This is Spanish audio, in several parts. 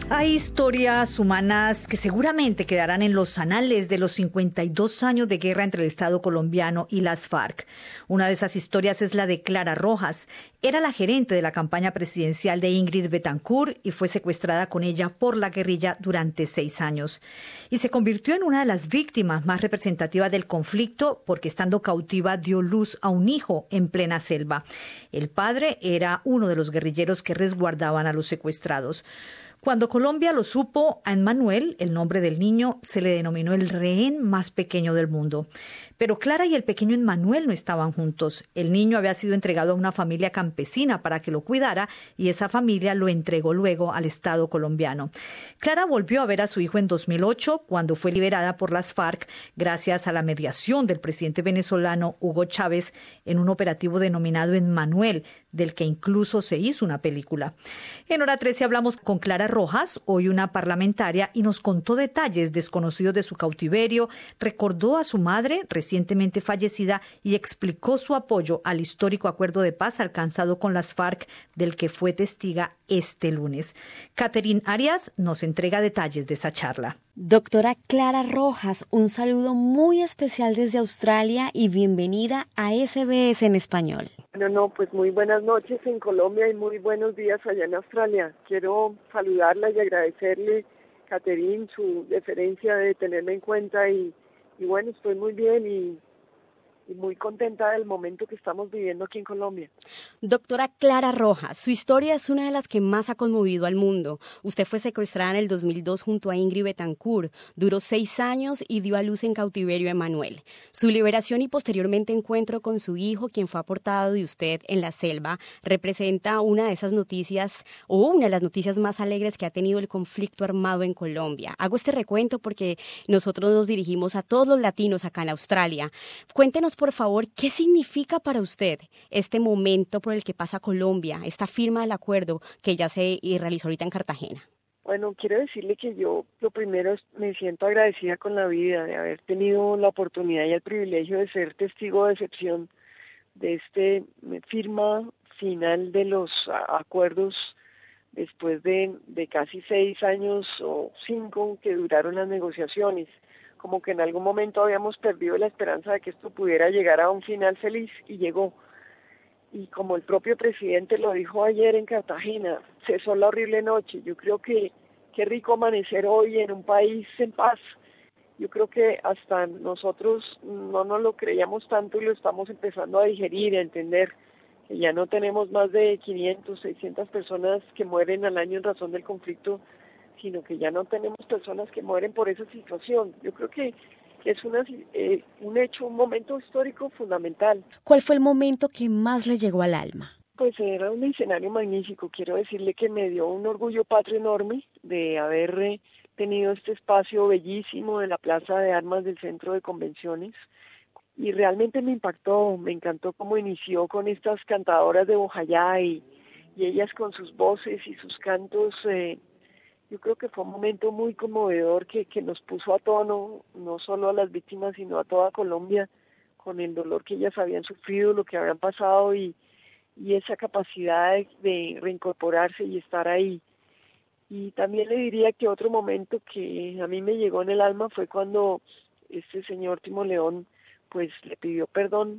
Hay historias humanas que seguramente quedarán en los anales de los 52 años de guerra entre el Estado colombiano y las FARC. Una de esas historias es la de Clara Rojas. Era la gerente de la campaña presidencial de Ingrid Betancourt y fue secuestrada con ella por la guerrilla durante 6 años. Y se convirtió en una de las víctimas más representativas del conflicto porque estando cautiva dio luz a un hijo en plena selva. El padre era uno de los guerrilleros que resguardaban a los secuestrados. Cuando Colombia lo supo, a Emmanuel, el nombre del niño, se le denominó el rehén más pequeño del mundo. Pero Clara y el pequeño Emmanuel no estaban juntos. El niño había sido entregado a una familia campesina para que lo cuidara y esa familia lo entregó luego al Estado colombiano. Clara volvió a ver a su hijo en 2008 cuando fue liberada por las FARC gracias a la mediación del presidente venezolano Hugo Chávez en un operativo denominado Emmanuel, del que incluso se hizo una película. En Hora 13 hablamos con Clara Rojas, hoy una parlamentaria, y nos contó detalles desconocidos de su cautiverio, recordó a su madre recientemente fallecida y explicó su apoyo al histórico acuerdo de paz alcanzado con las FARC, del que fue testiga este lunes. Catherine Arias nos entrega detalles de esa charla. Doctora Clara Rojas, un saludo muy especial desde Australia y bienvenida a SBS en español. Pues muy buenas noches en Colombia y muy buenos días allá en Australia. Quiero saludarla y agradecerle, Catherine, su deferencia de tenerme en cuenta y bueno, estoy muy bien y muy contenta del momento que estamos viviendo aquí en Colombia. Doctora Clara Rojas, su historia es una de las que más ha conmovido al mundo. Usted fue secuestrada en el 2002 junto a Ingrid Betancourt, duró 6 años y dio a luz en cautiverio a Emmanuel. Su liberación y posteriormente encuentro con su hijo, quien fue aportado de usted en la selva, representa una de esas noticias o una de las noticias más alegres que ha tenido el conflicto armado en Colombia. Hago este recuento porque nosotros nos dirigimos a todos los latinos acá en Australia. Cuéntenos, por favor, ¿qué significa para usted este momento por el que pasa Colombia, esta firma del acuerdo que ya se realizó ahorita en Cartagena? Bueno, quiero decirle que yo lo primero me siento agradecida con la vida de haber tenido la oportunidad y el privilegio de ser testigo de excepción de este firma final de los acuerdos después de casi 6 años o 5 que duraron las negociaciones. Como que en algún momento habíamos perdido la esperanza de que esto pudiera llegar a un final feliz y llegó. Y como el propio presidente lo dijo ayer en Cartagena, cesó la horrible noche. Yo creo que qué rico amanecer hoy en un país en paz. Yo creo que hasta nosotros no nos lo creíamos tanto y lo estamos empezando a digerir, a entender que ya no tenemos más de 500, 600 personas que mueren al año en razón del conflicto, sino que ya no tenemos personas que mueren por esa situación. Yo creo que es un hecho, un momento histórico fundamental. ¿Cuál fue el momento que más le llegó al alma? Pues era un escenario magnífico. Quiero decirle que me dio un orgullo patrio enorme de haber tenido este espacio bellísimo de la Plaza de Armas del Centro de Convenciones. Y realmente me impactó, me encantó cómo inició con estas cantadoras de Bojayá y ellas con sus voces y sus cantos. Yo creo que fue un momento muy conmovedor que nos puso a tono, no solo a las víctimas, sino a toda Colombia, con el dolor que ellas habían sufrido, lo que habían pasado y esa capacidad de reincorporarse y estar ahí. Y también le diría que otro momento que a mí me llegó en el alma fue cuando este señor Timo León pues le pidió perdón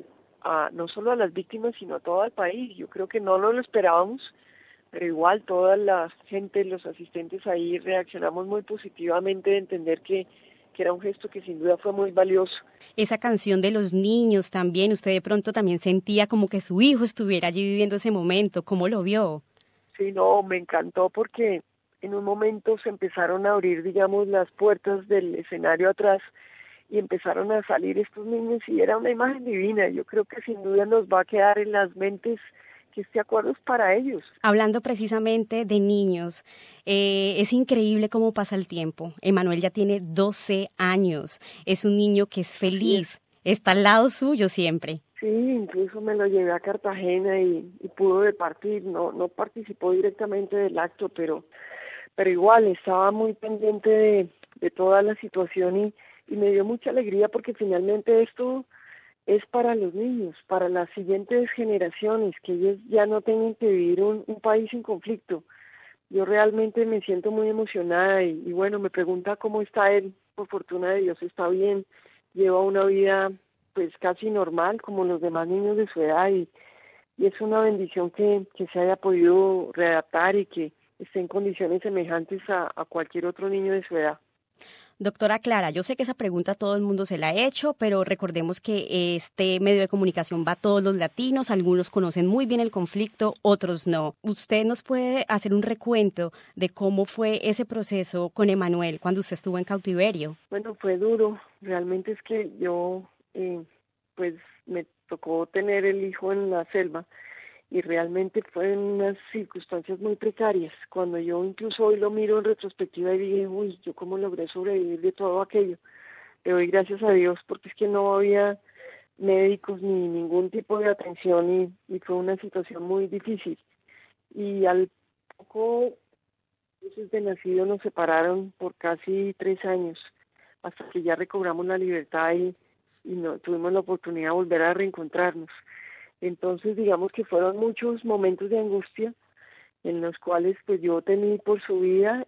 no solo a las víctimas, sino a todo el país. Yo creo que no lo esperábamos, pero igual toda la gente, los asistentes ahí reaccionamos muy positivamente de entender que era un gesto que sin duda fue muy valioso. Esa canción de los niños también, usted de pronto también sentía como que su hijo estuviera allí viviendo ese momento. ¿Cómo lo vio? Sí, no, me encantó porque en un momento se empezaron a abrir, digamos, las puertas del escenario atrás y empezaron a salir estos niños y era una imagen divina. Yo creo que sin duda nos va a quedar en las mentes que este acuerdo es para ellos. Hablando precisamente de niños, es increíble cómo pasa el tiempo. Emmanuel ya tiene 12 años, es un niño que es feliz, está al lado suyo siempre. Sí, incluso me lo llevé a Cartagena y pudo departir, no participó directamente del acto, pero igual estaba muy pendiente de toda la situación y me dio mucha alegría porque finalmente esto es para los niños, para las siguientes generaciones, que ellos ya no tengan que vivir un país en conflicto. yo realmente me siento muy emocionada y bueno, me pregunta cómo está él. Por fortuna de Dios está bien, lleva una vida pues casi normal como los demás niños de su edad y es una bendición que se haya podido readaptar y que esté en condiciones semejantes a cualquier otro niño de su edad. Doctora Clara, yo sé que esa pregunta todo el mundo se la ha hecho, pero recordemos que este medio de comunicación va a todos los latinos, algunos conocen muy bien el conflicto, otros no. ¿Usted nos puede hacer un recuento de cómo fue ese proceso con Emanuel cuando usted estuvo en cautiverio? Bueno, fue duro, realmente es que yo pues me tocó tener el hijo en la selva y realmente fue en unas circunstancias muy precarias. Cuando yo incluso hoy lo miro en retrospectiva y dije, uy, yo cómo logré sobrevivir de todo aquello. Le doy gracias a Dios porque es que no había médicos ni ningún tipo de atención y fue una situación muy difícil. Y al poco meses de nacido nos separaron por casi 3 años hasta que ya recobramos la libertad y no, tuvimos la oportunidad de volver a reencontrarnos. Entonces, digamos que fueron muchos momentos de angustia en los cuales pues yo temí por su vida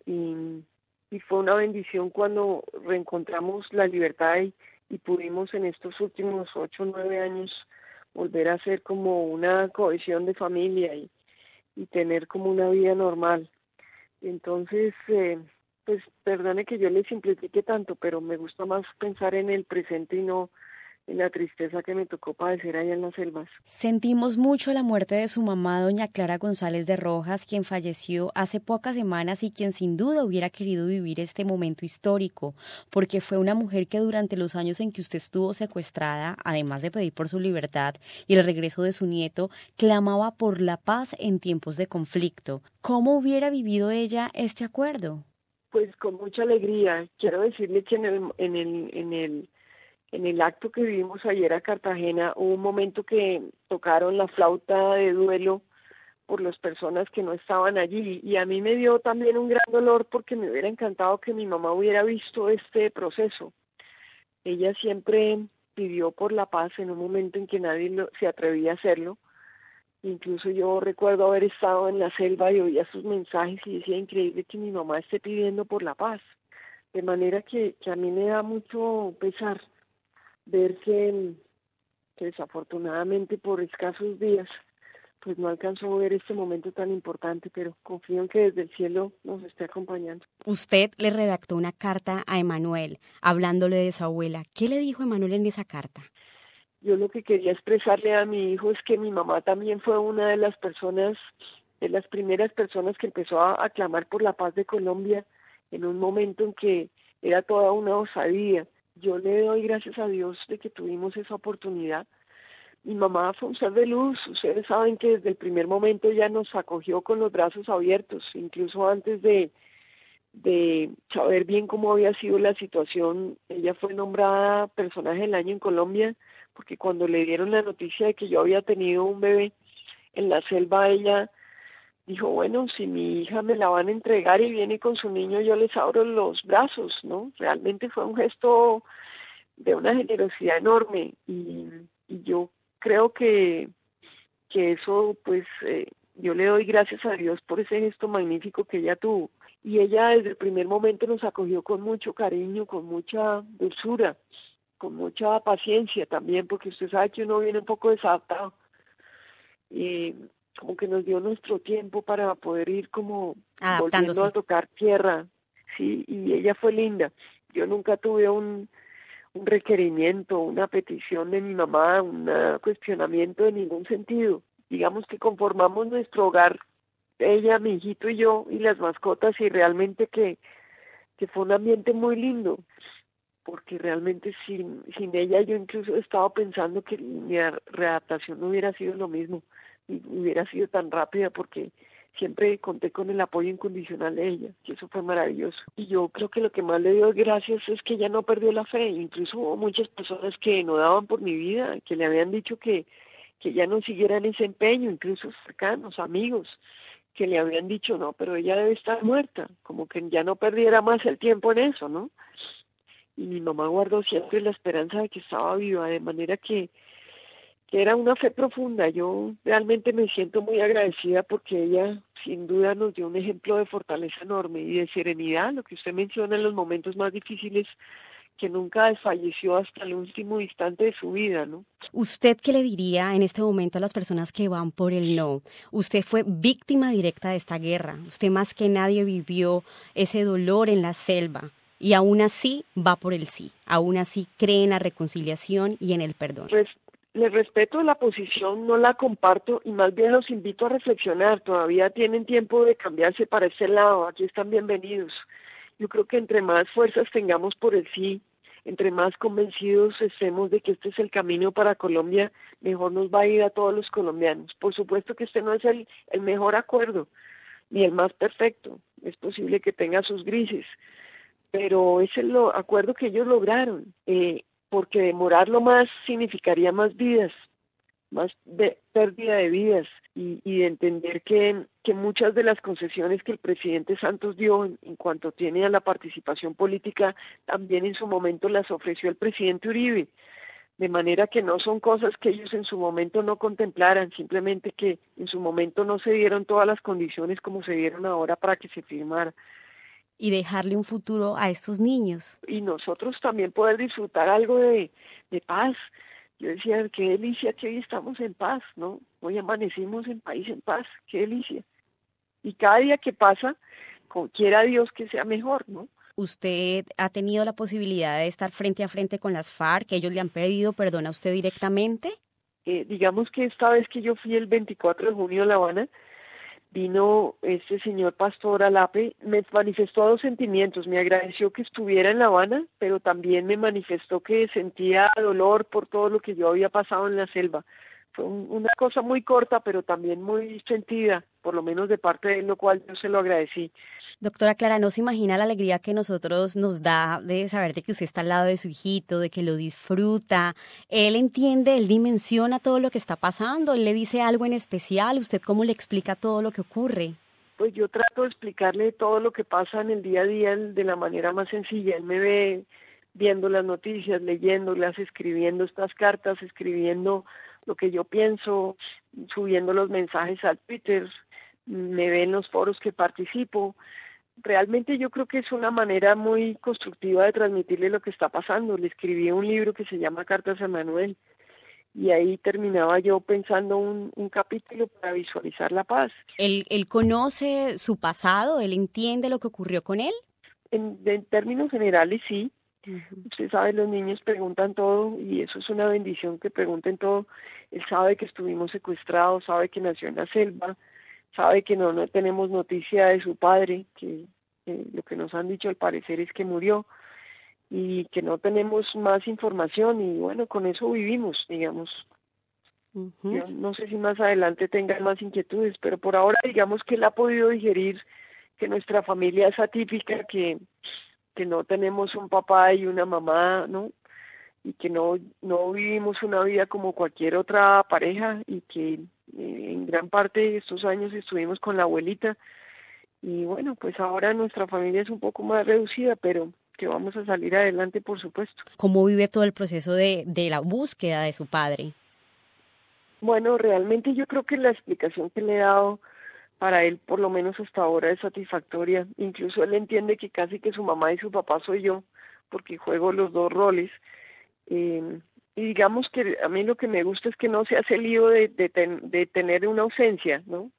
y fue una bendición cuando reencontramos la libertad y pudimos en estos últimos 8 o 9 años volver a ser como una cohesión de familia y tener como una vida normal. Entonces, pues perdone que yo le simplifique tanto, pero me gusta más pensar en el presente y no en la tristeza que me tocó padecer allá en las selvas. Sentimos mucho la muerte de su mamá, doña Clara González de Rojas, quien falleció hace pocas semanas y quien sin duda hubiera querido vivir este momento histórico, porque fue una mujer que durante los años en que usted estuvo secuestrada, además de pedir por su libertad y el regreso de su nieto, clamaba por la paz en tiempos de conflicto. ¿Cómo hubiera vivido ella este acuerdo? Pues con mucha alegría. Quiero decirle que en el acto que vivimos ayer a Cartagena hubo un momento que tocaron la flauta de duelo por las personas que no estaban allí y a mí me dio también un gran dolor porque me hubiera encantado que mi mamá hubiera visto este proceso. Ella siempre pidió por la paz en un momento en que nadie se atrevía a hacerlo. Incluso yo recuerdo haber estado en la selva y oía sus mensajes y decía, increíble que mi mamá esté pidiendo por la paz. De manera que a mí me da mucho pesar ver que desafortunadamente por escasos días pues no alcanzó a ver este momento tan importante, pero confío en que desde el cielo nos esté acompañando. Usted le redactó una carta a Emanuel, hablándole de su abuela. ¿Qué le dijo Emanuel en esa carta? Yo lo que quería expresarle a mi hijo es que mi mamá también fue una de las personas, de las primeras personas que empezó a clamar por la paz de Colombia en un momento en que era toda una osadía. Yo le doy gracias a Dios de que tuvimos esa oportunidad. Mi mamá fue un ser de luz. Ustedes saben que desde el primer momento ella nos acogió con los brazos abiertos, incluso antes de saber bien cómo había sido la situación. Ella fue nombrada personaje del año en Colombia, porque cuando le dieron la noticia de que yo había tenido un bebé en la selva, ella dijo, bueno, si mi hija me la van a entregar y viene con su niño, yo les abro los brazos, ¿no? Realmente fue un gesto de una generosidad enorme y yo creo que eso, pues, yo le doy gracias a Dios por ese gesto magnífico que ella tuvo. Y ella desde el primer momento nos acogió con mucho cariño, con mucha dulzura, con mucha paciencia también, porque usted sabe que uno viene un poco desadaptado. Y como que nos dio nuestro tiempo para poder ir como volviendo Adaptándose. a tocar tierra, sí, y ella fue linda. Yo nunca tuve un requerimiento, una petición de mi mamá, un cuestionamiento de ningún sentido. Digamos que conformamos nuestro hogar, ella, mi hijito y yo, y las mascotas, y realmente que fue un ambiente muy lindo, porque realmente sin ella yo incluso he estado pensando que mi readaptación no hubiera sido lo mismo, y hubiera sido tan rápida, porque siempre conté con el apoyo incondicional de ella, y eso fue maravilloso. Y yo creo que lo que más le dio gracias es que ella no perdió la fe. Incluso hubo muchas personas que no daban por mi vida, que le habían dicho que ya no siguiera en ese empeño, incluso cercanos, amigos, que le habían dicho, no, pero ella debe estar muerta, como que ya no perdiera más el tiempo en eso, ¿no? Y mi mamá guardó siempre la esperanza de que estaba viva, de manera que que era una fe profunda. Yo realmente me siento muy agradecida porque ella sin duda nos dio un ejemplo de fortaleza enorme y de serenidad, lo que usted menciona en los momentos más difíciles, que nunca desfalleció hasta el último instante de su vida, ¿no? ¿Usted qué le diría en este momento a las personas que van por el no? Usted fue víctima directa de esta guerra. Usted más que nadie vivió ese dolor en la selva. Y aún así va por el sí. Aún así cree en la reconciliación y en el perdón. Les respeto la posición, no la comparto y más bien los invito a reflexionar. Todavía tienen tiempo de cambiarse para este lado. Aquí están bienvenidos. Yo creo que entre más fuerzas tengamos por el sí, entre más convencidos estemos de que este es el camino para Colombia, mejor nos va a ir a todos los colombianos. Por supuesto que este no es el mejor acuerdo, ni el más perfecto. Es posible que tenga sus grises, pero es el acuerdo que ellos lograron, porque demorarlo más significaría más vidas, más pérdida de vidas y de entender que muchas de las concesiones que el presidente Santos dio en cuanto tiene a la participación política, también en su momento las ofreció el presidente Uribe, de manera que no son cosas que ellos en su momento no contemplaran, simplemente que en su momento no se dieron todas las condiciones como se dieron ahora para que se firmara. Y dejarle un futuro a estos niños. Y nosotros también poder disfrutar algo de paz. Yo decía, qué delicia que hoy estamos en paz, ¿no? Hoy amanecimos en país en paz, qué delicia. Y cada día que pasa, quiera Dios que sea mejor, ¿no? ¿Usted ha tenido la posibilidad de estar frente a frente con las FARC? ¿Ellos le han pedido perdón a usted directamente? Digamos que esta vez que yo fui el 24 de junio a La Habana, vino este señor Pastor Alape, me manifestó dos sentimientos, me agradeció que estuviera en La Habana, pero también me manifestó que sentía dolor por todo lo que yo había pasado en la selva. Fue una cosa muy corta, pero también muy sentida, por lo menos de parte de él, lo cual yo se lo agradecí. Doctora Clara, ¿no se imagina la alegría que nosotros nos da de saber de que usted está al lado de su hijito, de que lo disfruta? Él entiende, él dimensiona todo lo que está pasando, él le dice algo en especial, ¿usted cómo le explica todo lo que ocurre? Pues yo trato de explicarle todo lo que pasa en el día a día de la manera más sencilla. Él me ve viendo las noticias, leyéndolas, escribiendo estas cartas, escribiendo lo que yo pienso, subiendo los mensajes al Twitter, me ve en los foros que participo. Realmente yo creo que es una manera muy constructiva de transmitirle lo que está pasando. Le escribí un libro que se llama Cartas a Manuel y ahí terminaba yo pensando un capítulo para visualizar la paz. ¿Él conoce su pasado? ¿Él entiende lo que ocurrió con él? En términos generales sí. Uh-huh. Usted sabe, los niños preguntan todo y eso es una bendición que pregunten todo. Él sabe que estuvimos secuestrados, sabe que nació en la selva, sabe que no tenemos noticia de su padre, que lo que nos han dicho al parecer es que murió y que no tenemos más información y bueno, con eso vivimos, digamos. Uh-huh. Yo no sé si más adelante tengan más inquietudes, pero por ahora digamos que él ha podido digerir que nuestra familia es atípica, que no tenemos un papá y una mamá, ¿no? Y que no vivimos una vida como cualquier otra pareja y que en gran parte de estos años estuvimos con la abuelita y bueno, pues ahora nuestra familia es un poco más reducida, pero que vamos a salir adelante, por supuesto. ¿Cómo vive todo el proceso de la búsqueda de su padre? Bueno, realmente yo creo que la explicación que le he dado para él, por lo menos hasta ahora, es satisfactoria. Incluso él entiende que casi que su mamá y su papá soy yo, porque juego los dos roles. Y digamos que a mí lo que me gusta es que no se hace lío de tener una ausencia, ¿no?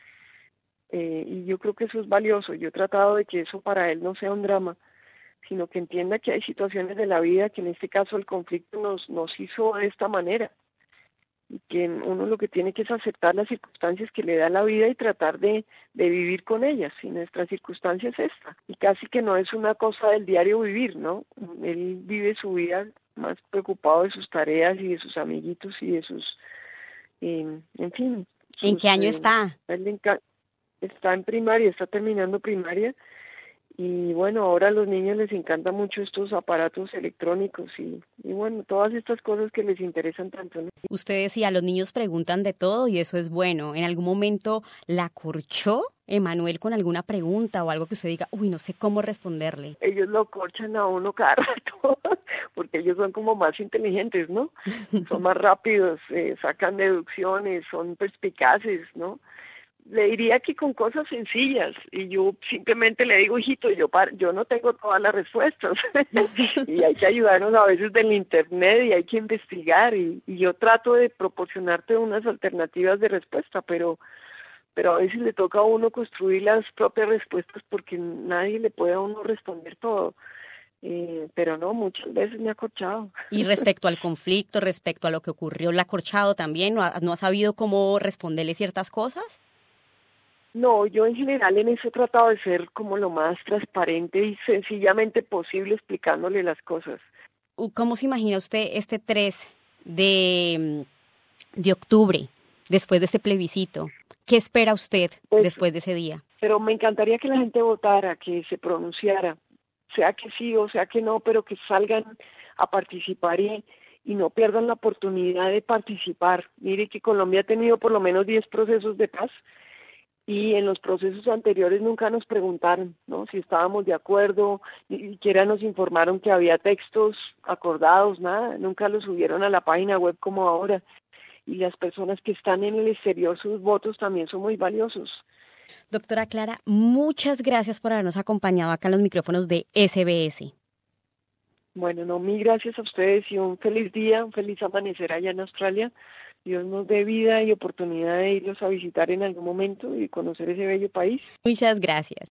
Y yo creo que eso es valioso. Yo he tratado de que eso para él no sea un drama, sino que entienda que hay situaciones de la vida que en este caso el conflicto nos hizo de esta manera. Y que uno lo que tiene que es aceptar las circunstancias que le da la vida y tratar de vivir con ellas. Y nuestra circunstancia es esta. Y casi que no es una cosa del diario vivir, ¿no? Él vive su vida más preocupado de sus tareas y de sus amiguitos y de sus, en fin. ¿En qué año está? Él está en primaria, está terminando primaria. Y bueno, ahora a los niños les encanta mucho estos aparatos electrónicos y bueno, todas estas cosas que les interesan tanto, ¿no? Usted decía, los niños preguntan de todo y eso es bueno. ¿En algún momento la corchó Emanuel con alguna pregunta o algo que usted diga, uy, no sé cómo responderle? Ellos lo corchan a uno cada rato, porque ellos son como más inteligentes, ¿no? Son más rápidos, sacan deducciones, son perspicaces, ¿no? Le diría que con cosas sencillas, y yo simplemente le digo, hijito, yo no tengo todas las respuestas, y hay que ayudarnos a veces del internet, y hay que investigar, y yo trato de proporcionarte unas alternativas de respuesta, pero a veces le toca a uno construir las propias respuestas porque nadie le puede a uno responder todo. Pero no, muchas veces me ha acorchado. Y respecto al conflicto, respecto a lo que ocurrió, ¿la ha acorchado también? ¿No ha sabido cómo responderle ciertas cosas? No, yo en general en eso he tratado de ser como lo más transparente y sencillamente posible explicándole las cosas. ¿Cómo se imagina usted este 3 de octubre, después de este plebiscito? ¿Qué espera usted después de ese día? Pero me encantaría que la gente votara, que se pronunciara, sea que sí o sea que no, pero que salgan a participar y no pierdan la oportunidad de participar. Mire que Colombia ha tenido por lo menos 10 procesos de paz y en los procesos anteriores nunca nos preguntaron, ¿no?, si estábamos de acuerdo, ni siquiera nos informaron que había textos acordados, nada, nunca los subieron a la página web como ahora. Y las personas que están en el exterior, sus votos también son muy valiosos. Doctora Clara, muchas gracias por habernos acompañado acá en los micrófonos de SBS. Bueno, no, mil gracias a ustedes y un feliz día, un feliz amanecer allá en Australia. Dios nos dé vida y oportunidad de irlos a visitar en algún momento y conocer ese bello país. Muchas gracias.